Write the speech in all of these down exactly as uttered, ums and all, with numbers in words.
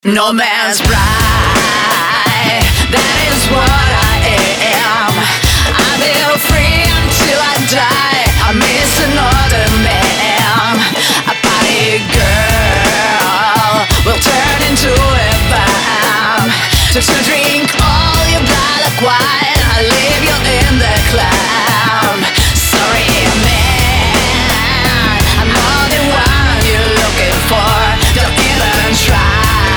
No man's bride, that is what I am. I'll be free until I die. I miss another man. A party girl will turn into a vamp. To, to drink all your blood like wine. I leave you in the clam. Sorry man, I'm not the one you're looking for. Don't even try.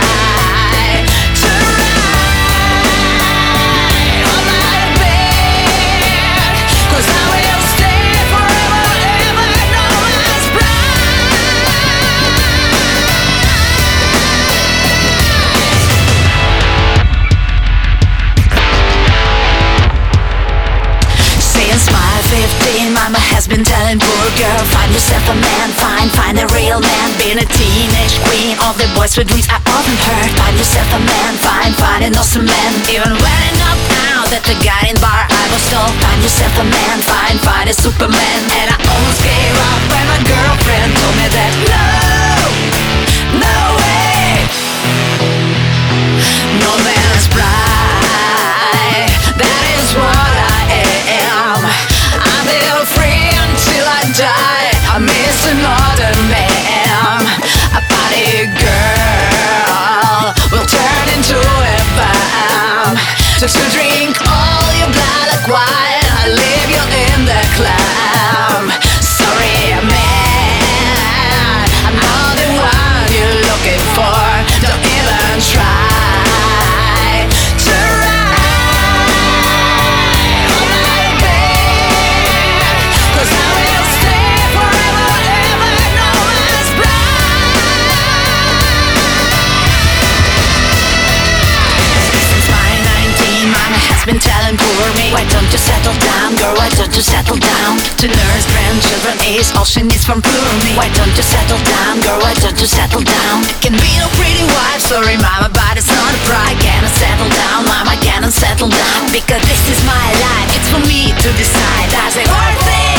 Mama has been telling poor girl, find yourself a man, find, find a real man. Being a teenage queen, all the boys with dreams I often heard. Find yourself a man, find, find an awesome man. Even when I knocked out at the guy in bar, I was told, find yourself a man, find, find a superman. And I almost gave up when my girlfriend told me that no, no way, no man's bride, that is what I am. I'm still free until I die. I miss another man. A party girl will turn into a vamp. Just to drink all your blood like wine. I leave you in the clam. Sorry man, I'm not the one you're looking for. Don't even try. Been telling poor me, why don't you settle down, girl, why don't you settle down? To nurse grandchildren is all she needs from poor me. Why don't you settle down, girl, why don't you settle down? Can be no pretty wife, sorry mama, but it's not a pride. Cannot settle down, mama, cannot settle down. Because this is my life, it's for me to decide. Does it worth it?